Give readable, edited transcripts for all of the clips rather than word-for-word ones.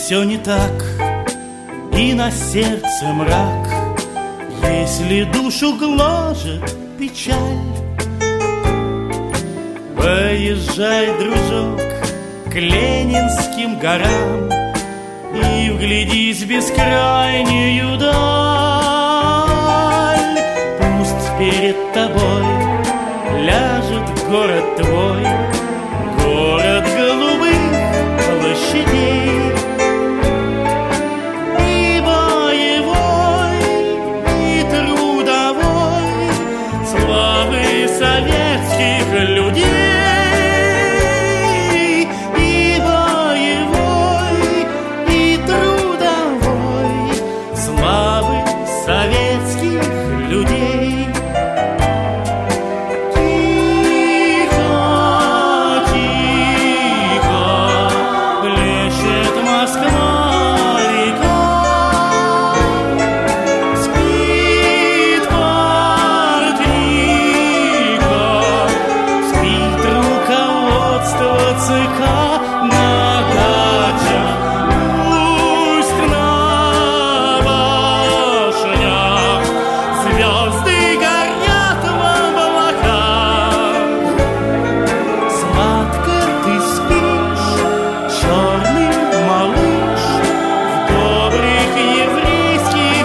все не так, и на сердце мрак, если душу гложет печаль. Поезжай, дружок, к Ленинским горам и вглядись в бескрайнюю даль. Пусть перед тобой ляжет город твой, город голубых площадей. И боевой, и трудовой, славы советских людей. Советских людей. Тихо, тихо плещет Москва-река, спит партийка, спит руководство ЦК на дачах. Звезды горят в облаках. Сладко ты спишь, черный малыш, в добрых еврейских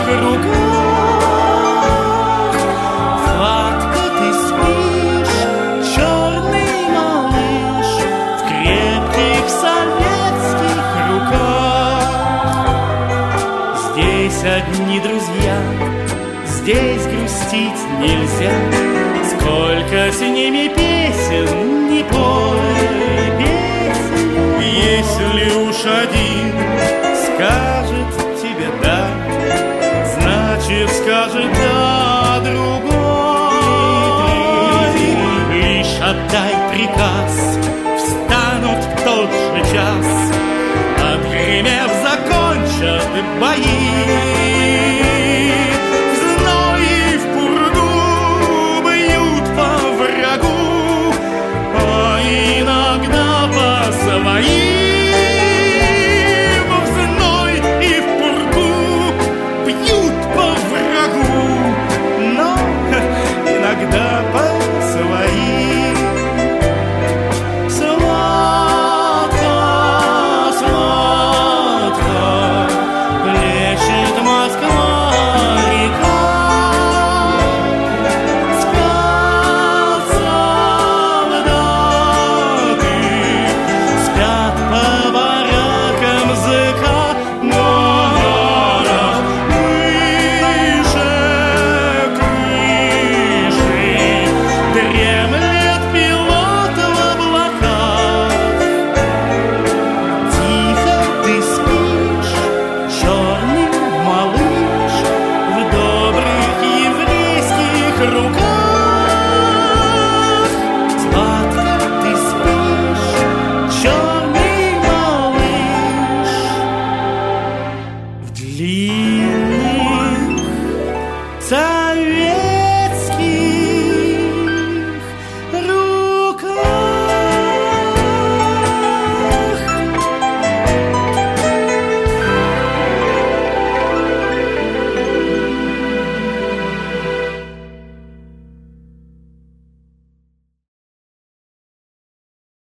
руках. Сладко ты спишь, черный малыш, в крепких советских руках. Здесь одни друзья, здесь грустить нельзя, сколько с ними песен не пой, песен. Если уж один скажет тебе да, значит скажет да другой. Лишь отдай приказ, встанут в тот же час, отгремев, закончат бои.